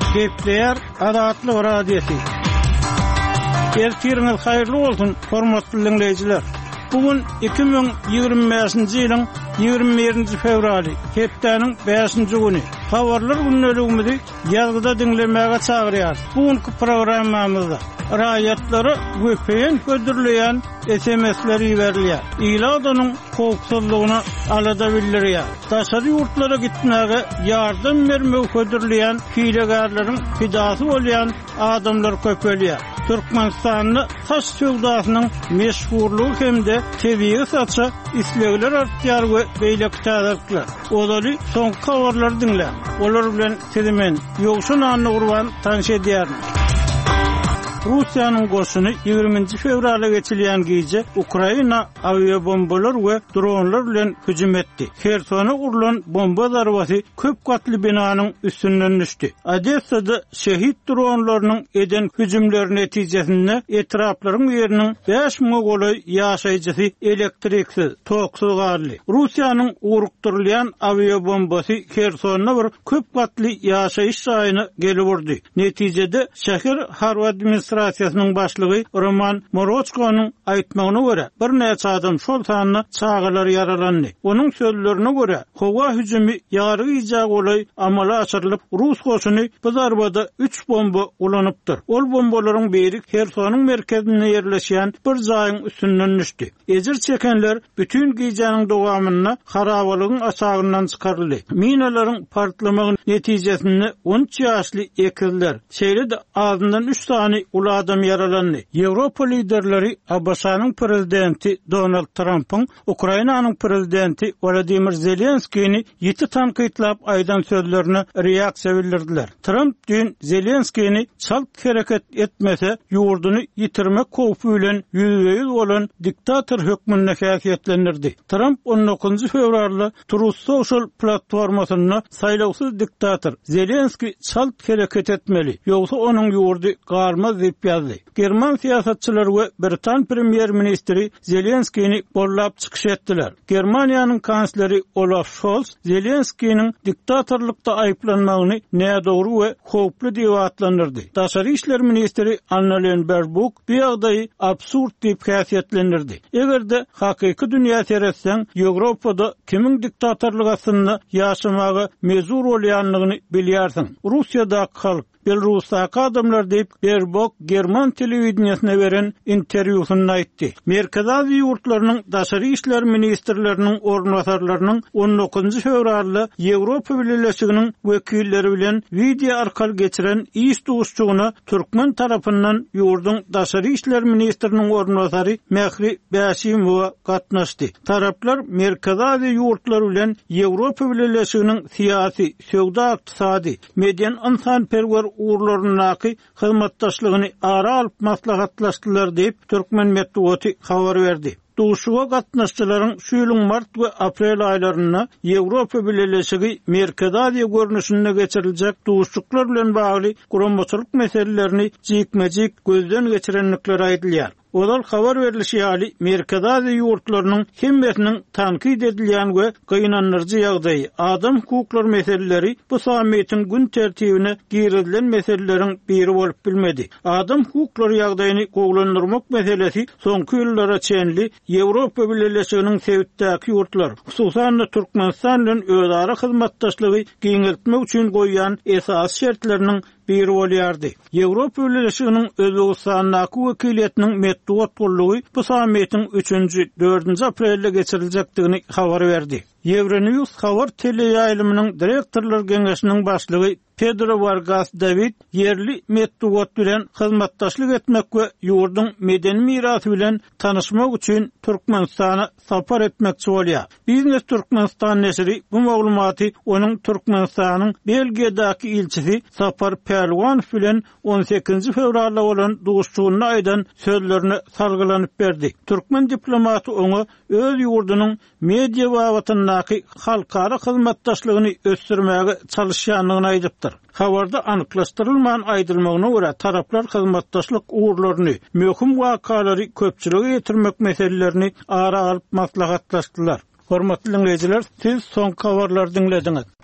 Gepleyer adatly radiosi. Ertiriniz hayırlı olsun, hormatly dinleyijiler. Bugün 2025-nji ýylyň 21-nji fevraly, hepdeniň 5-nji güni. Habarlar günneligimizi ýazgyda dinlemäge çagyrýar. Bugünkü programmamyzda raýatlary göpeýen gödürleýän SMS-leri berilýär. Ýyladanyň howpsuzlygyny alada bildirýär. Daşary ýurtlara gitmäge ýardam bermek gödürleýän hilegarlaryň fidasy bolýan adamlar köpelýär. Türkmenistanyň saç söwdasynyň meşhurlugy hemde tebii saça islegler artýar we beýle täzekler. Olary soň habarlar dinle. Olar bilen sizimen ýogşun anly gurban tanış edýär. Rusiýanyň goşuny 20 fevrala geçilýän gece Ukraina aviabombalar we dronlar bilen hüjüm etdi. Hersona urulan bomba zarbasy köp katly binanyň üstünden düşdi. Odessada şehit dronlarynyň eden hüjümleri netijesinde etraplaryň ýeriniň 5 mogolay ýaşaýjysy elektriksiz, toksuz garly. Rusiýanyň urukdyrylýan aviabombasy Hersona bir köp katly ýaşaýyş ýaryny gelip urdy. Netijede şäher Harward administrasiýasynyň başlygy Roman Morochkonyň aýtmagyna görä bir näçe adam şol sanyny çağılar yaralandy. Onuň sözlerine görä howa hüjümi ýaryjak olay amala açyrylyp Rus goşuny bu zarbada 3 bomba ulanypdyr. Ol bombalaryň biri Hersonyň merkezine ýerleşýän bir jaýyň üstünden düşdi. Ejir çekenler bütün gijanyň dowamyna harabalygyň aşagyndan çykaryldy. Minalaryň partlamagy netijesinde 13 ýaşly ekizler şeýle de ağzyndan 3 tane ulu adam yaralandy. Ýewropa liderleri Abbasanyň prezidenti Donald Trump'yň Ukrainanyň prezidenti Volodymyr Zelenskiýni 7 tankytlap aýdan sözlerine reaksiýa bildirdiler. Trump dün Zelenskiýni çalt hereket etmese ýurduny ýitirmek howpy bilen ýüzbeýüz bolan diktator hökmüne häsiýetlendirdi. Trump 19 fevralda Truth Social platformasyna saýlawsyz diktator Zelenskiy çalt hereket etmeli, ýogsa onuň ýurdy garmaz diýip ýazdy. German siýasatçylary we Britan premier ministri Zelenskiýni bollap çykyş etdiler. Germaniýanyň kansleri Olaf Scholz Zelenskiýniň diktatorlukda aýplanmagyny nädogry we howply diýip atlandyrdy. Daşary işler ministri Annalena Baerbock bu ýagdaýy absurd diýip häsiýetlendirdi. Egerde hakyky dünýä seretseň Ýewropada kimiň diktatorlygy aslynda ýaşamagy mezur bolýanlygyny bilýärsiň. Russiýadaky halk Belarus'taki adamlar deyip Baerbock German televizionyasına veren interwýusynda aýtdy. Merkez Aziýa ýurtlarynyň daşary işler ministrleriniň ornwasarlarynyň 19 fevralda Ýewropa Birleşiginiň wekilleri bilen video arkaly geçiren iş duşçugyna Türkmen tarapyndan ýurduň daşary işler ministriniň ornwasary Mehri Bäşimowa gatnaşdy. Taraplar Merkez Aziýa ýurtlary bilen Ýewropa Birleşiginiň siýasy, söwda, ykdysady, median insanperwer urlarynyňky hyzmatdaşlygyny ara alyp maslahatlaşdylar diýip Türkmen medeniýeti habar berdi. Duşuga gatnaşçylaryň şu ýylyň mart we aprel aýlaryna Ýewropa Birleşigi Merkez Aziýa görnüşinde geçiriljek duşçuklar bilen bagly guramaçylyk meselelerini jikmejik gözden geçirenlikleri aýdylýar. Olar habar berilişi ýaly Merkez Aziýa ýurtlarynyň hemmesiniň tankyd edilýän we gynanyrjy ýagdaýy, adam hukuklary meseleleri bu sammiýetiň gün tertibine girdilen meseleleriň biri bolup bilmedi. Adam hukuklary ýagdaýyny gowlandyrmak meselesi soňky ýyllara çenli Ýewropa Birleşiginiň sebitdäki ýurtlar, hususan Türkmenistan bilen özara hyzmatdaşlygy giňeltmek üçin goýýan esas şertleriniň biri bolýardy. Ýewropa Birleşiginiň Özbegistanyň wekiliýetiniň medeniýet bollugy bu sammiýetiň 3-nji 4-nji aprelde geçiriljekdigini habar berdi. Euronews habar teleýaýlymynyň direktorlar geňeşiniň başlygy Pedro Vargas David yerli medeniýet bilen hyzmatdaşlyk etmek we ýurduň medeni mirasy bilen tanışmak üçin Türkmenistana sapar etmekçi bolýar. Biznes Türkmenistan nesri bu maglumaty onuň Türkmenistanyň Belgiýadaky ilçisi Sapar Perlwanow bilen 18 fevralda bolan duşçugyna aýdan sözlerini salgylanyp berdi. Türkmen diplomaty oňa öz ýurdunyň media wagtyndaky halkara hyzmatdaşlygyny ösdürmäge çalışýanlygyny aýdypdyr. Habarda anyklaşdyrylmayan aýdylmagyna görä taraplar hyzmatdaşlyk uğurlaryny, möhüm wakalary köpçüligi ýetirmek meselelerini ara alyp maslahatlaşdylar. Hormatly dinleyijiler, siz soňky habarlary dinlediňiz.